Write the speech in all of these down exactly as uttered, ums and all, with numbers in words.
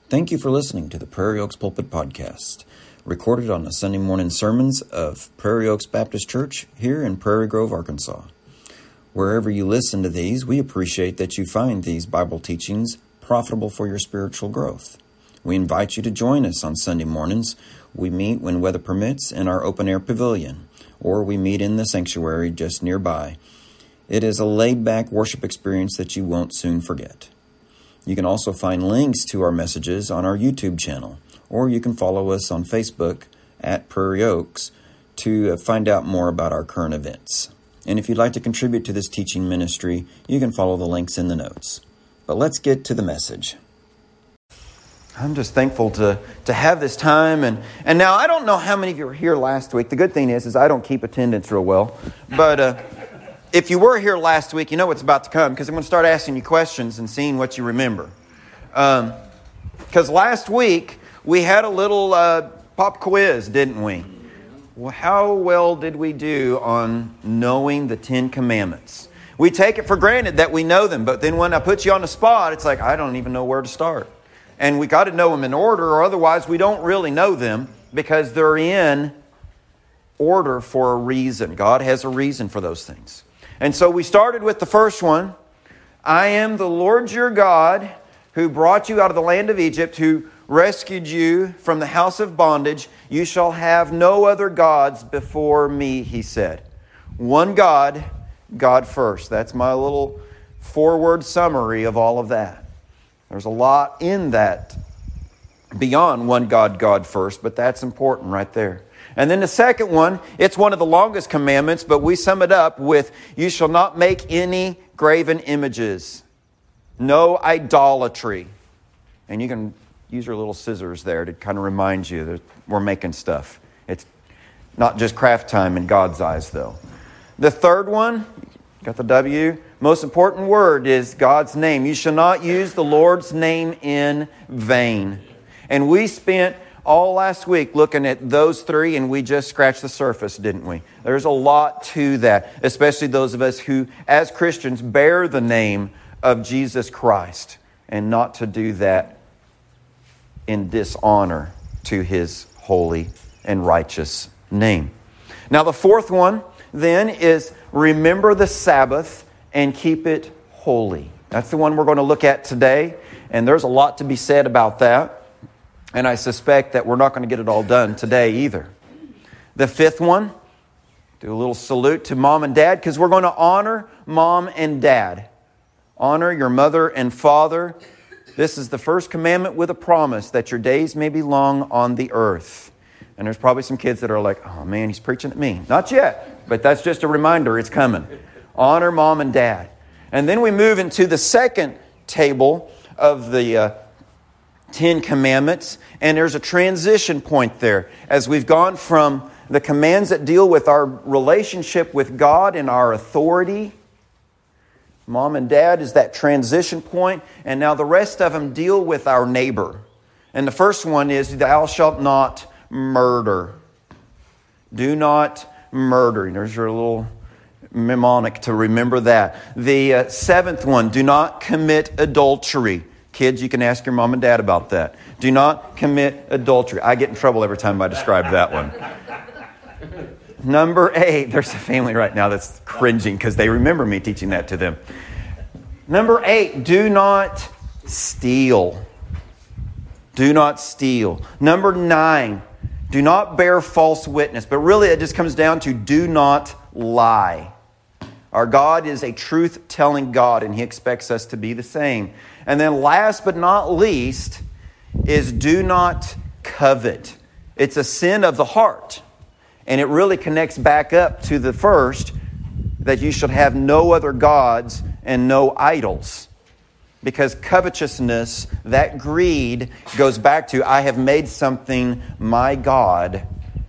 Thank you for listening to the Prairie Oaks Pulpit Podcast, recorded on the Sunday morning sermons of Prairie Oaks Baptist Church here in Prairie Grove, Arkansas. Wherever you listen to these, we appreciate that you find these Bible teachings profitable for your spiritual growth. We invite you to join us on Sunday mornings. We meet when weather permits in our open-air pavilion, or we meet in the sanctuary just nearby. It is a laid-back worship experience that you won't soon forget. You can also find links to our messages on our YouTube channel, or you can follow us on Facebook at Prairie Oaks to find out more about our current events. And if you'd like to contribute to this teaching ministry, you can follow the links in the notes. But let's get to the message. I'm just thankful to, to have this time. And, and now, I don't know how many of you were here last week. The good thing is, is I don't keep attendance real well. But uh, if you were here last week, you know what's about to come, because I'm going to start asking you questions and seeing what you remember. Because um, last week, we had a little uh, pop quiz, didn't we? Well, how well did we do on knowing the Ten Commandments? We take it for granted that we know them, but then when I put you on the spot, it's like, I don't even know where to start. And we got to know them in order, or otherwise we don't really know them, because they're in order for a reason. God has a reason for those things. And so we started with the first one. I am the Lord your God who brought you out of the land of Egypt, who rescued you from the house of bondage. You shall have no other gods before me, he said. One God, God first. That's my little four-word summary of all of that. There's a lot in that beyond one God, God first, but that's important right there. And then the second one, it's one of the longest commandments, but we sum it up with, you shall not make any graven images. No idolatry. And you can use your little scissors there to kind of remind you that we're making stuff. It's not just craft time in God's eyes, though. The third one, got the W. Most important word is God's name. You shall not use the Lord's name in vain. And we spent all last week looking at those three, and we just scratched the surface, didn't we? There's a lot to that, especially those of us who, as Christians, bear the name of Jesus Christ, and not to do that in dishonor to His holy and righteous name. Now, the fourth one, then, is remember the Sabbath and keep it holy. That's the one we're going to look at today, and there's a lot to be said about that. And I suspect that we're not going to get it all done today either. The fifth one, do a little salute to mom and dad, because we're going to honor mom and dad. Honor your mother and father. This is the first commandment with a promise that your days may be long on the earth. And there's probably some kids that are like, oh man, he's preaching at me. Not yet, but that's just a reminder, it's coming. Honor mom and dad. And then we move into the second table of the uh, Ten Commandments, and there's a transition point there as we've gone from the commands that deal with our relationship with God and our authority. Mom and dad is that transition point, and now the rest of them deal with our neighbor. And the first one is, thou shalt not murder. Do not murder. There's your little mnemonic to remember that. The uh, seventh one, do not commit adultery. Kids, you can ask your mom and dad about that. Do not commit adultery. I get in trouble every time I describe that one. Number eight. There's a family right now that's cringing because they remember me teaching that to them. Number eight. Do not steal. Do not steal. Number nine. Do not bear false witness. But really it just comes down to do not lie. Our God is a truth-telling God, and He expects us to be the same. And then last but not least is do not covet. It's a sin of the heart. And it really connects back up to the first, that you should have no other gods and no idols. Because covetousness, that greed, goes back to, I have made something my God,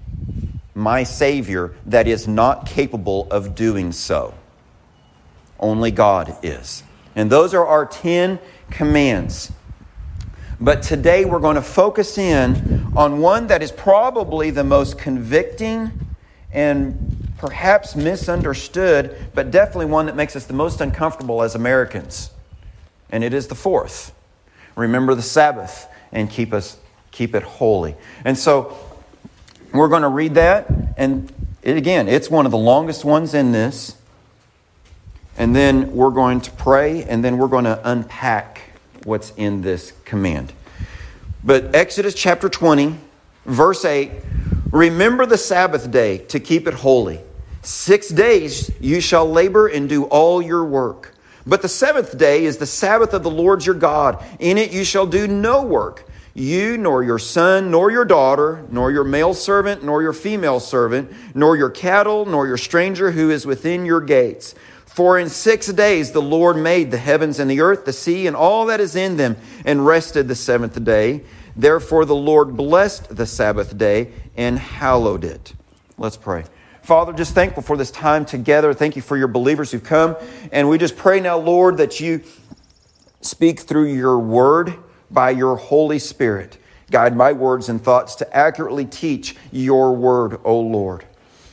my Savior, that is not capable of doing so. Only God is. And those are our ten commands. But today we're going to focus in on one that is probably the most convicting and perhaps misunderstood, but definitely one that makes us the most uncomfortable as Americans. And it is the fourth. Remember the Sabbath and keep us keep it holy. And so we're going to read that, and it, again, it's one of the longest ones in this. And then we're going to pray, and then we're going to unpack what's in this command. But Exodus chapter twenty, verse eight, remember the Sabbath day to keep it holy. Six days you shall labor and do all your work. But the seventh day is the Sabbath of the Lord your God. In it you shall do no work. You, nor your son, nor your daughter, nor your male servant, nor your female servant, nor your cattle, nor your stranger who is within your gates. For in six days the Lord made the heavens and the earth, the sea, and all that is in them, and rested the seventh day. Therefore the Lord blessed the Sabbath day and hallowed it. Let's pray. Father, just thankful for this time together. Thank you for your believers who've come. And we just pray now, Lord, that you speak through your word by your Holy Spirit. Guide my words and thoughts to accurately teach your word, O Lord.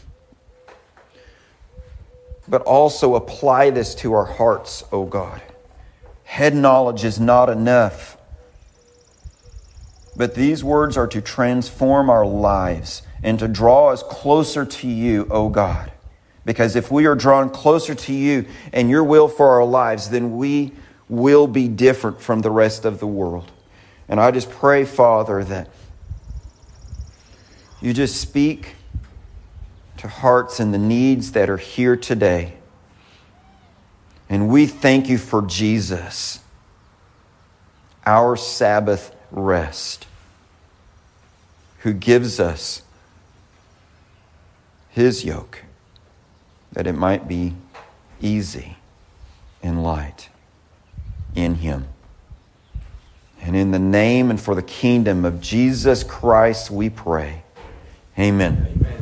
But also apply this to our hearts, O God. Head knowledge is not enough. But these words are to transform our lives and to draw us closer to you, O God. Because if we are drawn closer to you and your will for our lives, then we will be different from the rest of the world. And I just pray, Father, that you just speak to hearts and the needs that are here today. And we thank you for Jesus, our Sabbath rest, who gives us his yoke, that it might be easy and light in him. And in the name and for the kingdom of Jesus Christ we pray. Amen. Amen.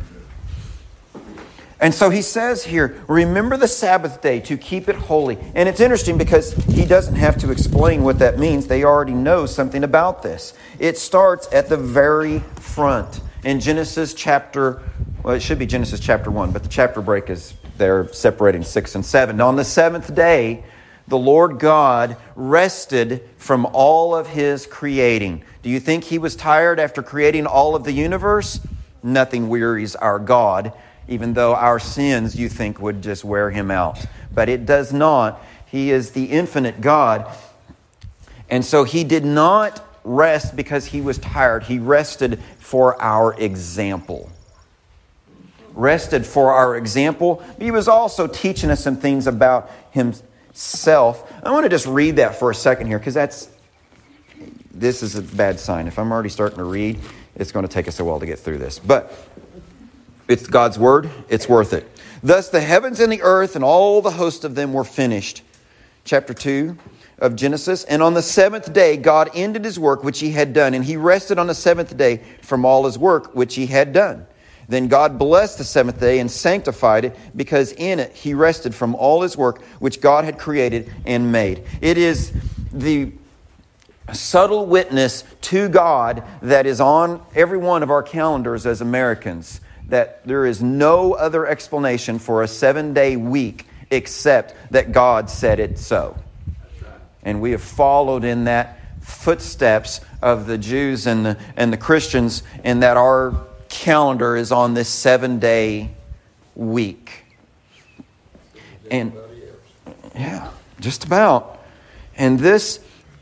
And so he says here, remember the Sabbath day to keep it holy. And it's interesting because he doesn't have to explain what that means. They already know something about this. It starts at the very front in Genesis chapter, well, it should be Genesis chapter one, but the chapter break is there separating six and seven. Now, on the seventh day, the Lord God rested from all of his creating. Do you think he was tired after creating all of the universe? Nothing wearies our God, even though our sins, you think, would just wear him out. But it does not. He is the infinite God. And so he did not rest because he was tired. He rested for our example. Rested for our example. But he was also teaching us some things about himself. I want to just read that for a second here, because that's, this is a bad sign. If I'm already starting to read, it's going to take us a while to get through this. But it's God's word. It's worth it. Thus the heavens and the earth and all the host of them were finished. Chapter two of Genesis. And on the seventh day, God ended his work which he had done. And he rested on the seventh day from all his work which he had done. Then God blessed the seventh day and sanctified it, because in it he rested from all his work which God had created and made. It is the subtle witness to God that is on every one of our calendars as Americans, that there is no other explanation for a seven-day week except that God said it so. And we have followed in that footsteps of the Jews and the, and the Christians, in that our calendar is on this seven-day week. And yeah, just about. And this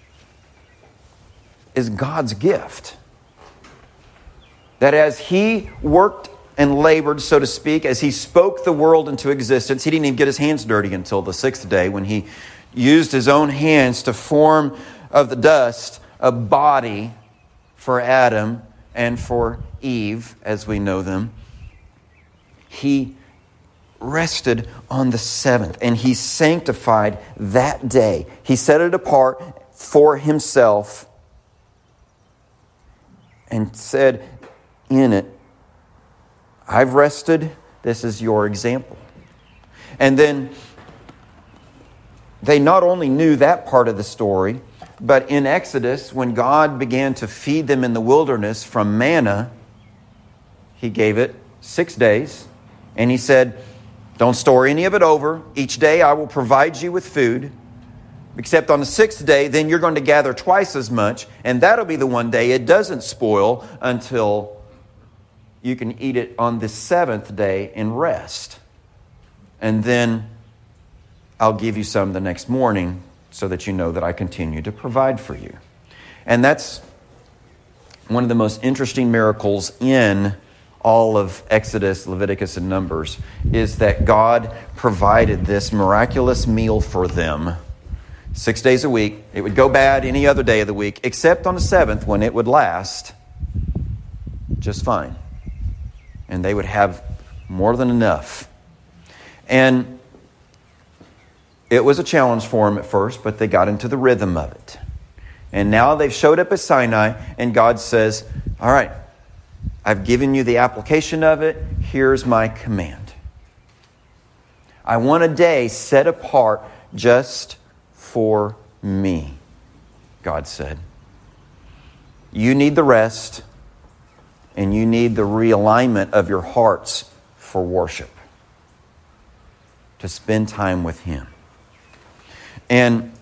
is God's gift. That as he worked and labored, so to speak, as he spoke the world into existence, he didn't even get his hands dirty until the sixth day, when he used his own hands to form of the dust a body for Adam and for Eve, as we know them. He rested on the seventh, and he sanctified that day. He set it apart for himself and said in it, I've rested, this is your example. And then they not only knew that part of the story, but in Exodus, when God began to feed them in the wilderness from manna, he gave it six days. And he said, don't store any of it over. Each day I will provide you with food. Except on the sixth day, then you're going to gather twice as much, and that'll be the one day it doesn't spoil until you can eat it on the seventh day in rest. And then I'll give you some the next morning so that you know that I continue to provide for you. And that's one of the most interesting miracles in all of Exodus, Leviticus, and Numbers, is that God provided this miraculous meal for them six days a week. It would go bad any other day of the week, except on the seventh, when it would last just fine. And they would have more than enough. And it was a challenge for them at first, but they got into the rhythm of it. And now they've showed up at Sinai, and God says, all right, I've given you the application of it. Here's my command. I want a day set apart just for me, God said. You need the rest, and you need the realignment of your hearts for worship, to spend time with Him. And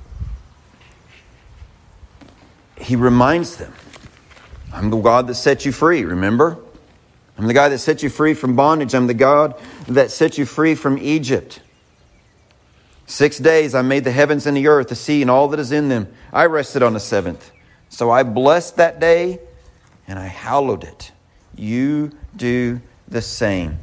He reminds them, I'm the God that set you free, remember? I'm the God that set you free from bondage. I'm the God that set you free from Egypt. Six days I made the heavens and the earth, the sea, and all that is in them. I rested on the seventh. So I blessed that day, and I hallowed it. You do the same.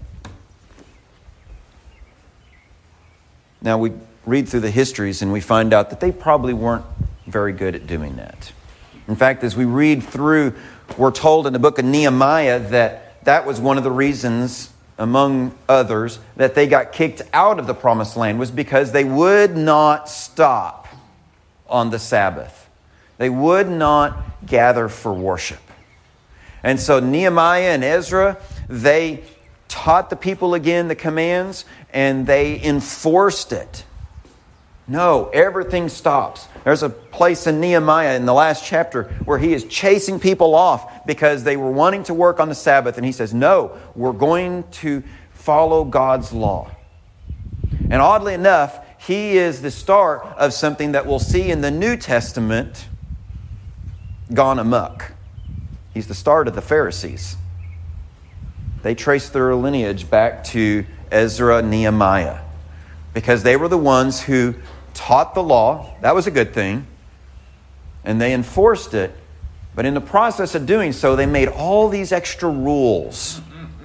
Now we read through the histories, and we find out that they probably weren't very good at doing that. In fact, as we read through, we're told in the book of Nehemiah that that was one of the reasons, among others, that they got kicked out of the promised land, was because they would not stop on the Sabbath. They would not gather for worship. And so Nehemiah and Ezra, they taught the people again the commands, and they enforced it. No, everything stops. There's a place in Nehemiah in the last chapter where he is chasing people off because they were wanting to work on the Sabbath. And he says, no, we're going to follow God's law. And oddly enough, he is the start of something that we'll see in the New Testament gone amok. He's the start of the Pharisees. They trace their lineage back to Ezra and Nehemiah because they were the ones who taught the law. That was a good thing. And they enforced it. But in the process of doing so, they made all these extra rules.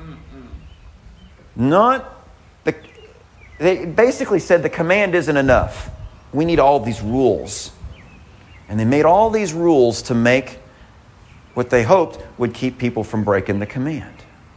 Not the, they basically said the command isn't enough. We need all these rules. And they made all these rules to make what they hoped would keep people from breaking the command.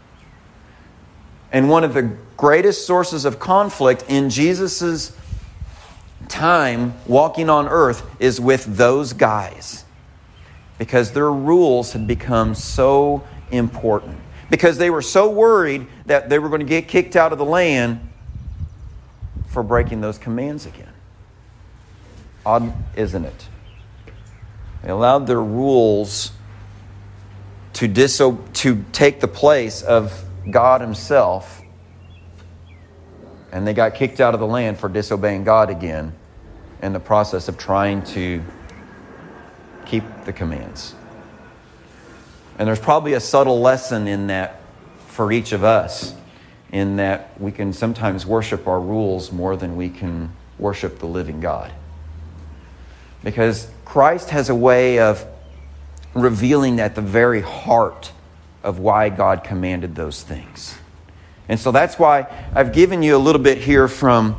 And one of the greatest sources of conflict in Jesus' time walking on earth is with those guys. Because their rules had become so important. Because they were so worried that they were going to get kicked out of the land for breaking those commands again. Odd, isn't it? They allowed their rules to diso- to take the place of God Himself, and they got kicked out of the land for disobeying God again in the process of trying to keep the commands. And there's probably a subtle lesson in that for each of us, in that we can sometimes worship our rules more than we can worship the living God. Because Christ has a way of revealing at the very heart of why God commanded those things. And so that's why I've given you a little bit here from,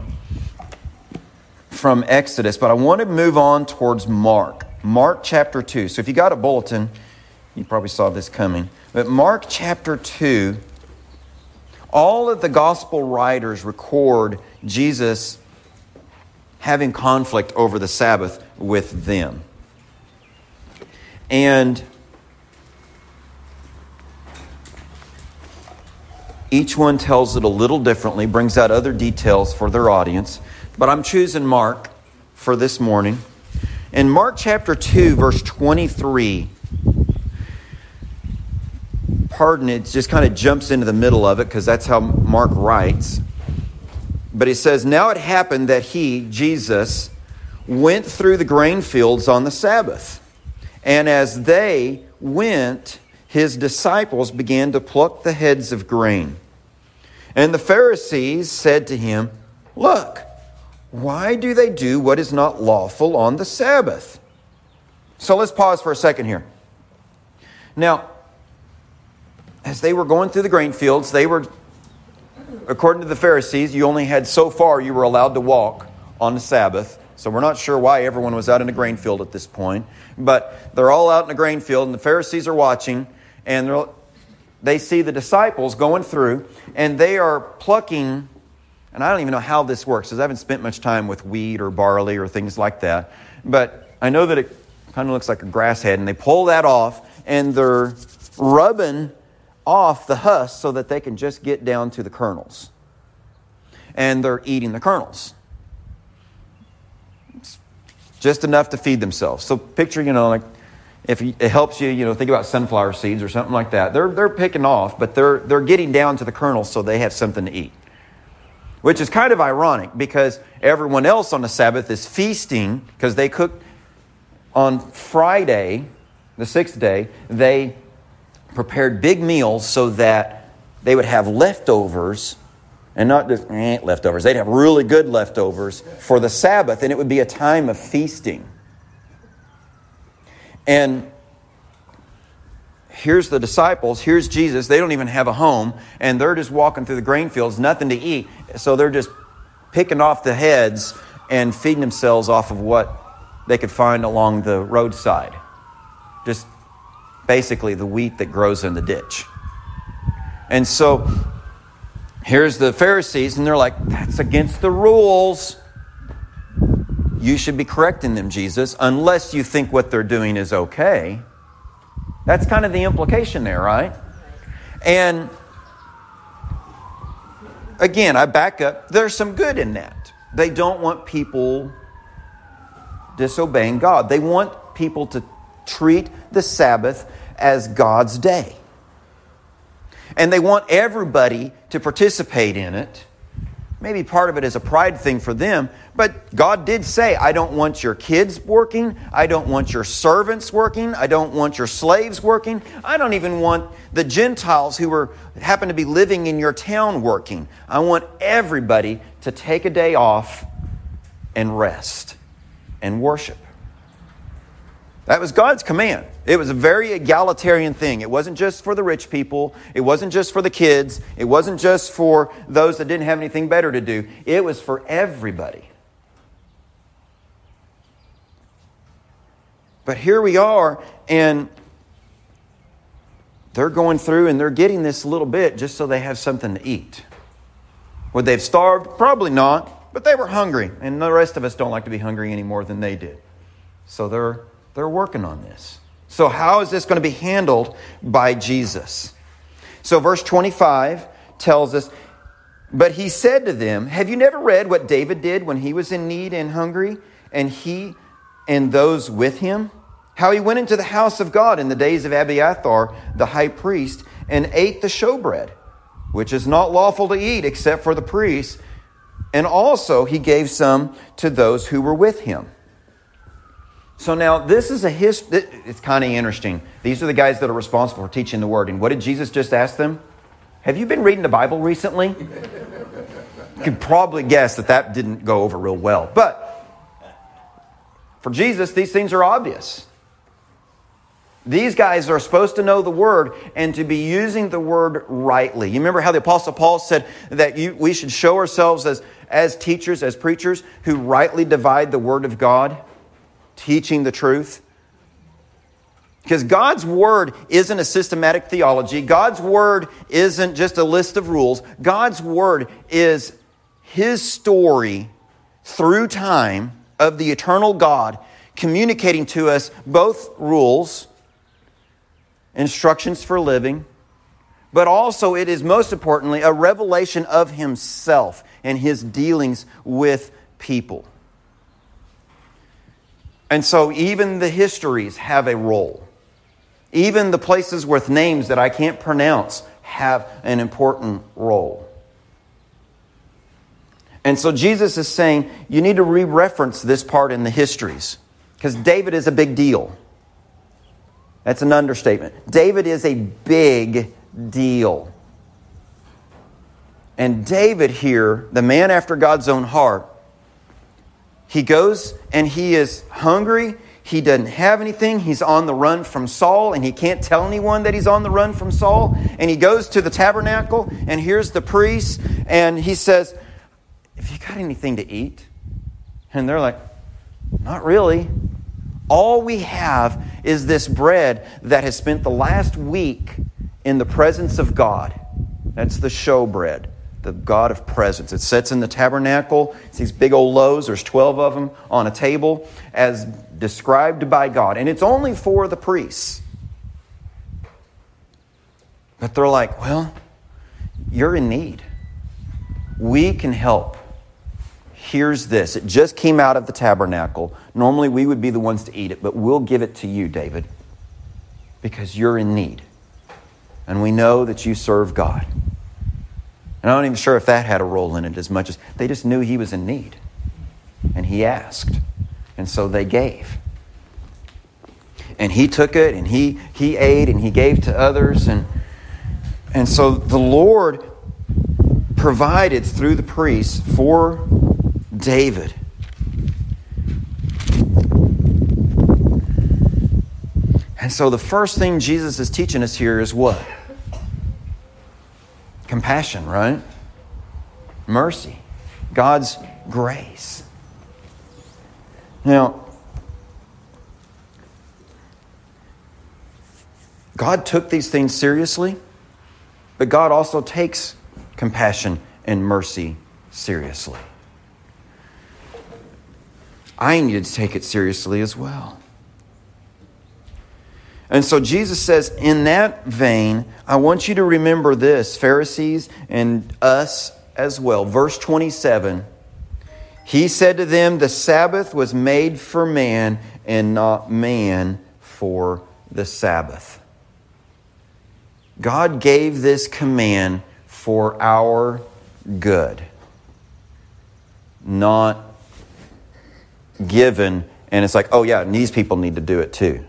from Exodus, but I want to move on towards Mark. Mark chapter two. So if you got a bulletin, you probably saw this coming. But Mark chapter two, all of the gospel writers record Jesus having conflict over the Sabbath with them. And each one tells it a little differently, brings out other details for their audience. But I'm choosing Mark for this morning. In Mark chapter two, verse twenty-three, pardon, it just kind of jumps into the middle of it because that's how Mark writes. But it says, now it happened that he, Jesus, went through the grain fields on the Sabbath. And as they went, his disciples began to pluck the heads of grain. And the Pharisees said to him, "Look, why do they do what is not lawful on the Sabbath?" So let's pause for a second here. Now, as they were going through the grain fields, they were, according to the Pharisees, you only had so far you were allowed to walk on the Sabbath. So we're not sure why everyone was out in a grain field at this point. But they're all out in a grain field, and the Pharisees are watching, and they're, they see the disciples going through, and they are plucking, and I don't even know how this works, because I haven't spent much time with wheat or barley or things like that. But I know that it kind of looks like a grass head, and they pull that off, and they're rubbing off the husk so that they can just get down to the kernels. And they're eating the kernels. Just enough to feed themselves. So picture, you know, like if it helps you, you know, think about sunflower seeds or something like that. They're they're picking off, but they're they're getting down to the kernels so they have something to eat. Which is kind of ironic because everyone else on the Sabbath is feasting because they cooked on Friday, the sixth day, they prepared big meals so that they would have leftovers. And not just eh, leftovers. They'd have really good leftovers for the Sabbath, and it would be a time of feasting. And here's the disciples, here's Jesus. They don't even have a home, and they're just walking through the grain fields, nothing to eat. So they're just picking off the heads and feeding themselves off of what they could find along the roadside. Just basically the wheat that grows in the ditch. And so here's the Pharisees, and they're like, that's against the rules. You should be correcting them, Jesus, unless you think what they're doing is okay. That's kind of the implication there, right? And again, I back up. There's some good in that. They don't want people disobeying God. They want people to treat the Sabbath as God's day. And they want everybody to participate in it. Maybe part of it is a pride thing for them. But God did say, I don't want your kids working. I don't want your servants working. I don't want your slaves working. I don't even want the Gentiles who are happen to be living in your town working. I want everybody to take a day off and rest and worship. That was God's command. It was a very egalitarian thing. It wasn't just for the rich people. It wasn't just for the kids. It wasn't just for those that didn't have anything better to do. It was for everybody. But here we are, and they're going through and they're getting this little bit just so they have something to eat. Would they have starved? Probably not. But they were hungry. And the rest of us don't like to be hungry any more than they did. So they're They're working on this. So how is this going to be handled by Jesus? So verse twenty-five tells us, but he said to them, have you never read what David did when he was in need and hungry, and he and those with him? How he went into the house of God in the days of Abiathar, the high priest, and ate the showbread, which is not lawful to eat except for the priests. And also he gave some to those who were with him. So now this is a history. It's kind of interesting. These are the guys that are responsible for teaching the word. And what did Jesus just ask them? Have you been reading the Bible recently? You could probably guess that that didn't go over real well. But for Jesus, these things are obvious. These guys are supposed to know the word and to be using the word rightly. You remember how the Apostle Paul said that you, we should show ourselves as, as teachers, as preachers, who rightly divide the word of God? Teaching the truth. Because God's word isn't a systematic theology. God's word isn't just a list of rules. God's word is His story through time of the eternal God communicating to us both rules, instructions for living, but also it is most importantly a revelation of Himself and His dealings with people. And so even the histories have a role. Even the places with names that I can't pronounce have an important role. And so Jesus is saying, you need to re-reference this part in the histories. Because David is a big deal. That's an understatement. David is a big deal. And David here, the man after God's own heart, he goes and he is hungry. He doesn't have anything. He's on the run from Saul, and he can't tell anyone that he's on the run from Saul. And he goes to the tabernacle, and here's the priest, and he says, have you got anything to eat? And they're like, not really. All we have is this bread that has spent the last week in the presence of God. That's the show bread, the God of presence. It sits in the tabernacle. It's these big old loaves. There's twelve of them on a table as described by God. And it's only for the priests. But they're like, well, you're in need. We can help. Here's this. It just came out of the tabernacle. Normally we would be the ones to eat it, but we'll give it to you, David, because you're in need. And we know that you serve God. And I'm not even sure if that had a role in it as much as they just knew he was in need. And he asked. And so they gave. And he took it and he, he ate and he gave to others. And, and so the Lord provided through the priests for David. And so the first thing Jesus is teaching us here is what? Compassion, right? Mercy. God's grace. Now, God took these things seriously, but God also takes compassion and mercy seriously. I need to take it seriously as well. And so Jesus says, in that vein, I want you to remember this, Pharisees and us as well. Verse twenty-seven, he said to them, the Sabbath was made for man and not man for the Sabbath. God gave this command for our good, not given, and it's like, oh yeah, and these people need to do it too.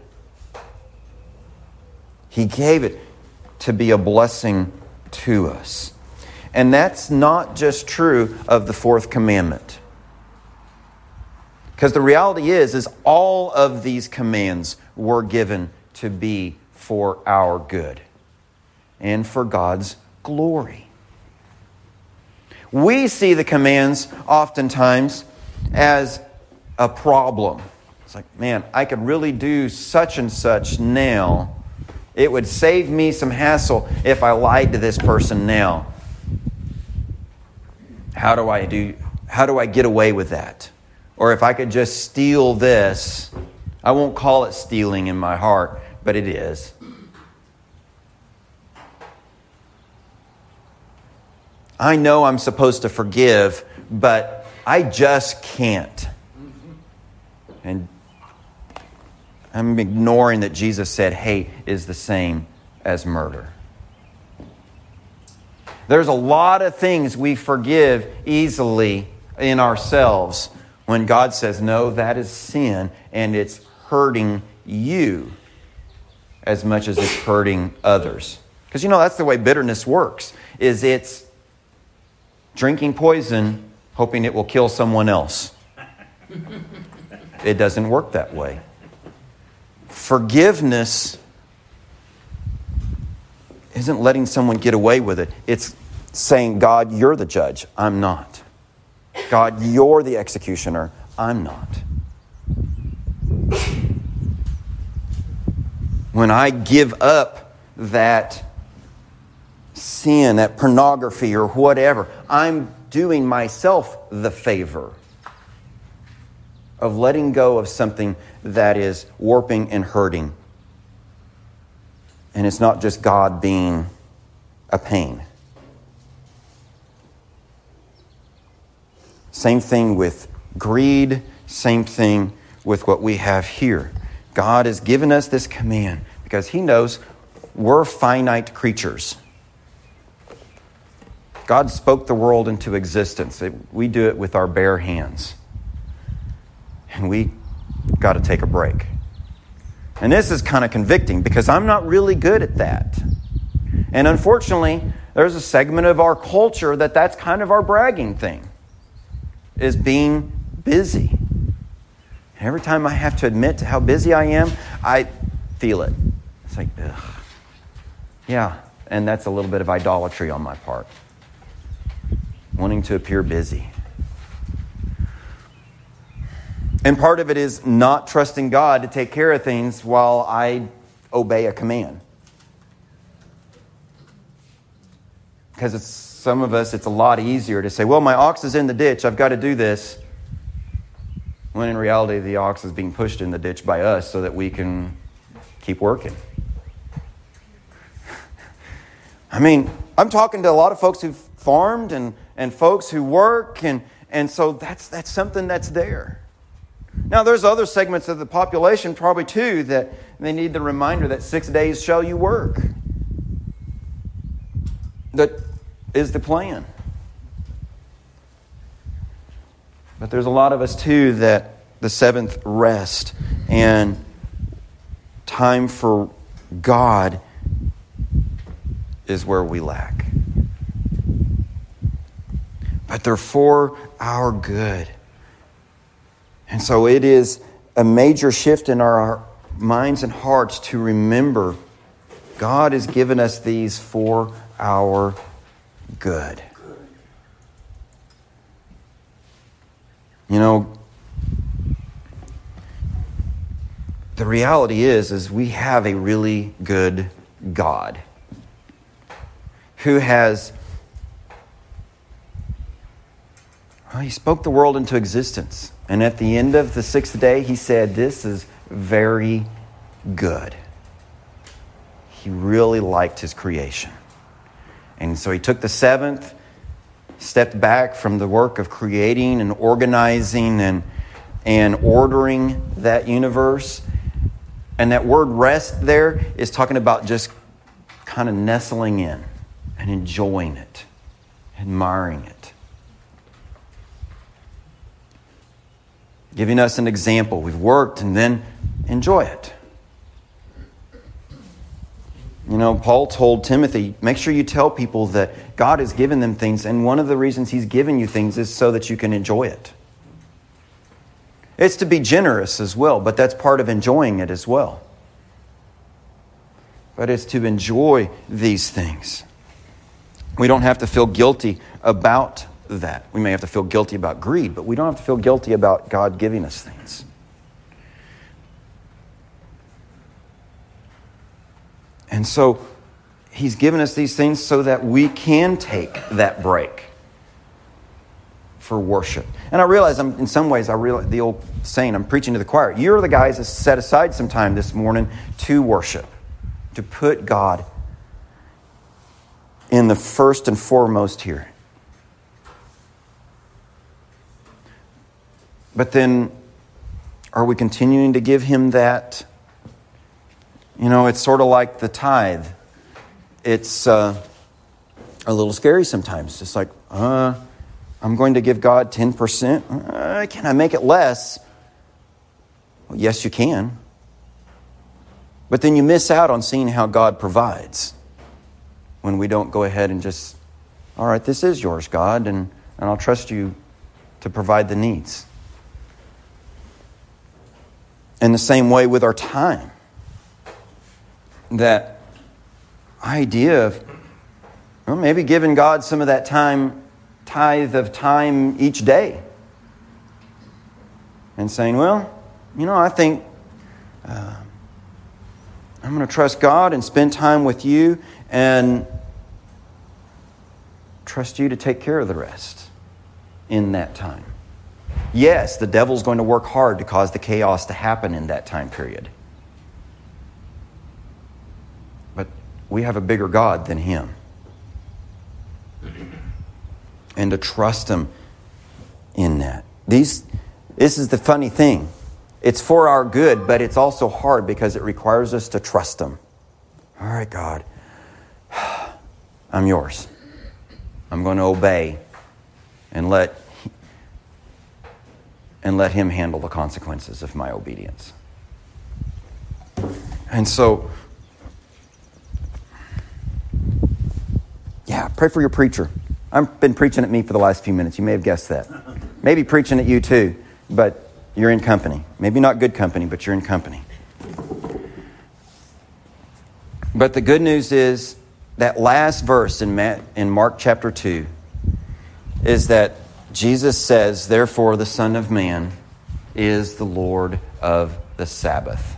He gave it to be a blessing to us. And that's not just true of the fourth commandment. Because the reality is, is all of these commands were given to be for our good and for God's glory. We see the commands oftentimes as a problem. It's like, man, I could really do such and such now. It would save me some hassle if I lied to this person now. How do I do? How do I get away with that? Or if I could just steal this, I won't call it stealing in my heart, but it is. I know I'm supposed to forgive, but I just can't. And I'm ignoring that Jesus said hate is the same as murder. There's a lot of things we forgive easily in ourselves when God says, no, that is sin and it's hurting you as much as it's hurting others. Because, you know, that's the way bitterness works, is it's drinking poison hoping it will kill someone else. It doesn't work that way. Forgiveness isn't letting someone get away with it. It's saying, God, you're the judge. I'm not. God, you're the executioner. I'm not. When I give up that sin, that pornography or whatever, I'm doing myself the favor of letting go of something that is warping and hurting. And it's not just God being a pain. Same thing with greed. Same thing with what we have here. God has given us this command because He knows we're finite creatures. God spoke the world into existence. It, we do it with our bare hands. And we got to take a break. And this is kind of convicting because I'm not really good at that. And unfortunately, there's a segment of our culture that that's kind of our bragging thing, is being busy. Every time I have to admit to how busy I am, I feel it. It's like, ugh. Yeah, and that's a little bit of idolatry on my part. Wanting to appear busy. And part of it is not trusting God to take care of things while I obey a command. Because it's some of us, it's a lot easier to say, well, my ox is in the ditch, I've got to do this. When in reality, the ox is being pushed in the ditch by us so that we can keep working. I mean, I'm talking to a lot of folks who've farmed and, and folks who work, and, and so that's that's something that's there. Now, there's other segments of the population probably too that they need the reminder that six days shall you work. That is the plan. But there's a lot of us too that the seventh rest and time for God is where we lack. But they're for our good. And so it is a major shift in our minds and hearts to remember God has given us these for our good. You know, the reality is, is we have a really good God who has, well, He spoke the world into existence. And at the end of the sixth day, He said, this is very good. He really liked His creation. And so He took the seventh, stepped back from the work of creating and organizing and, and ordering that universe. And that word rest there is talking about just kind of nestling in and enjoying it, admiring it. Giving us an example. We've worked and then enjoy it. You know, Paul told Timothy, make sure you tell people that God has given them things, and one of the reasons He's given you things is so that you can enjoy it. It's to be generous as well, but that's part of enjoying it as well. But it's to enjoy these things. We don't have to feel guilty about that. We may have to feel guilty about greed, but we don't have to feel guilty about God giving us things. And so He's given us these things so that we can take that break for worship. And I realize, I'm, in some ways, I realize the old saying, I'm preaching to the choir. You're the guys that set aside some time this morning to worship, to put God in the first and foremost here. But then, are we continuing to give Him that? You know, it's sort of like the tithe. It's uh, a little scary sometimes. It's like, uh, I'm going to give God ten percent. Uh, can I make it less? Well, yes, you can. But then you miss out on seeing how God provides when we don't go ahead and just, all right, this is yours, God, and, and I'll trust you to provide the needs. In the same way with our time. That idea of, well, maybe giving God some of that time, tithe of time each day. And saying, well, you know, I think uh, I'm going to trust God and spend time with you and trust you to take care of the rest in that time. Yes, the devil's going to work hard to cause the chaos to happen in that time period. But we have a bigger God than him. And to trust Him in that. These, this is the funny thing. It's for our good, but it's also hard because it requires us to trust Him. All right, God, I'm yours. I'm going to obey and let and let Him handle the consequences of my obedience. And so, yeah, pray for your preacher. I've been preaching at me for the last few minutes. You may have guessed that. Maybe preaching at you too, but you're in company. Maybe not good company, but you're in company. But the good news is that last verse in in Mark chapter two is that Jesus says, therefore the Son of Man is the Lord of the Sabbath.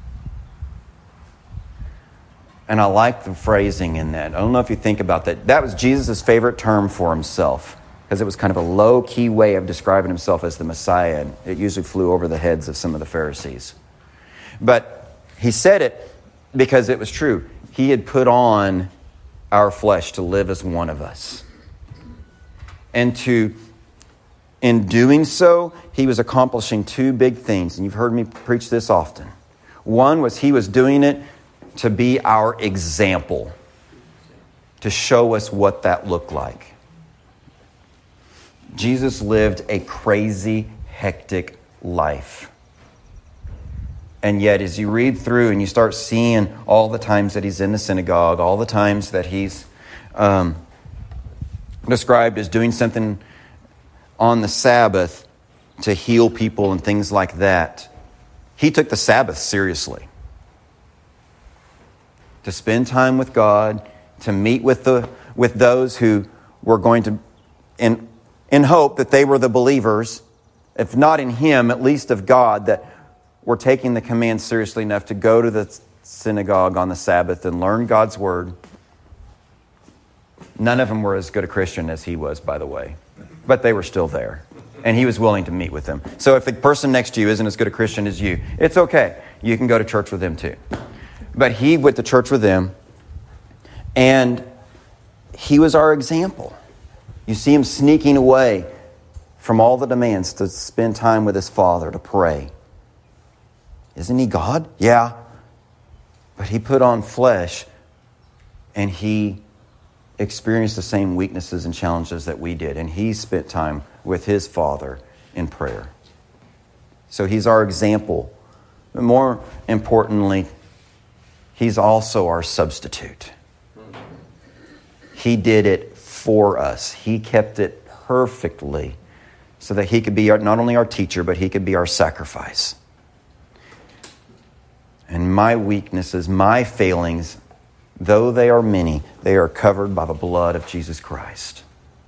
And I like the phrasing in that. I don't know if you think about that. That was Jesus' favorite term for himself, because it was kind of a low-key way of describing himself as the Messiah. And it usually flew over the heads of some of the Pharisees. But he said it because it was true. He had put on our flesh to live as one of us. And to, in doing so, he was accomplishing two big things. And you've heard me preach this often. One was he was doing it to be our example, to show us what that looked like. Jesus lived a crazy, hectic life. And yet, as you read through and you start seeing all the times that he's in the synagogue, all the times that he's um, described as doing something on the Sabbath to heal people and things like that, he took the Sabbath seriously. To spend time with God, to meet with the with those who were going to, in, in hope that they were the believers, if not in Him, at least of God, that were taking the command seriously enough to go to the synagogue on the Sabbath and learn God's Word. None of them were as good a Christian as he was, by the way. But they were still there. And he was willing to meet with them. So if the person next to you isn't as good a Christian as you, it's okay. You can go to church with them too. But he went to church with them, and he was our example. You see him sneaking away from all the demands to spend time with his Father, to pray. Isn't he God? Yeah. But he put on flesh, and he experienced the same weaknesses and challenges that we did. And he spent time with his Father in prayer. So he's our example. But more importantly, he's also our substitute. He did it for us. He kept it perfectly so that he could be our, not only our teacher, but he could be our sacrifice. And my weaknesses, my failings, though they are many, they are covered by the blood of Jesus Christ.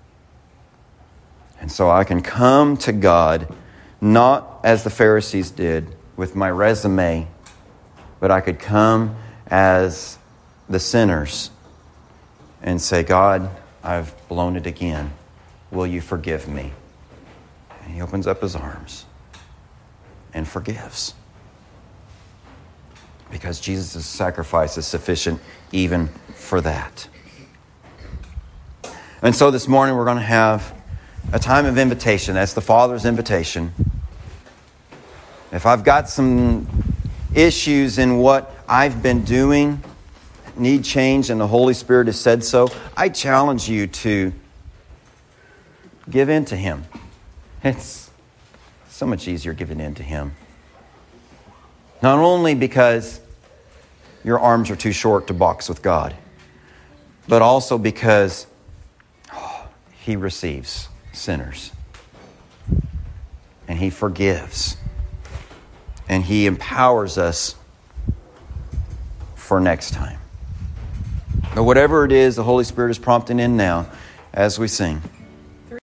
And so I can come to God not as the Pharisees did with my resume, but I could come as the sinners and say, God, I've blown it again. Will you forgive me? And he opens up his arms and forgives. Because Jesus' sacrifice is sufficient even for that. And so this morning we're going to have a time of invitation. That's the Father's invitation. If I've got some issues in what I've been doing, need change, and the Holy Spirit has said so, I challenge you to give in to Him. It's so much easier giving in to Him. Not only because your arms are too short to box with God, but also because oh, He receives sinners. And He forgives. And He empowers us for next time. But whatever it is the Holy Spirit is prompting in now as we sing,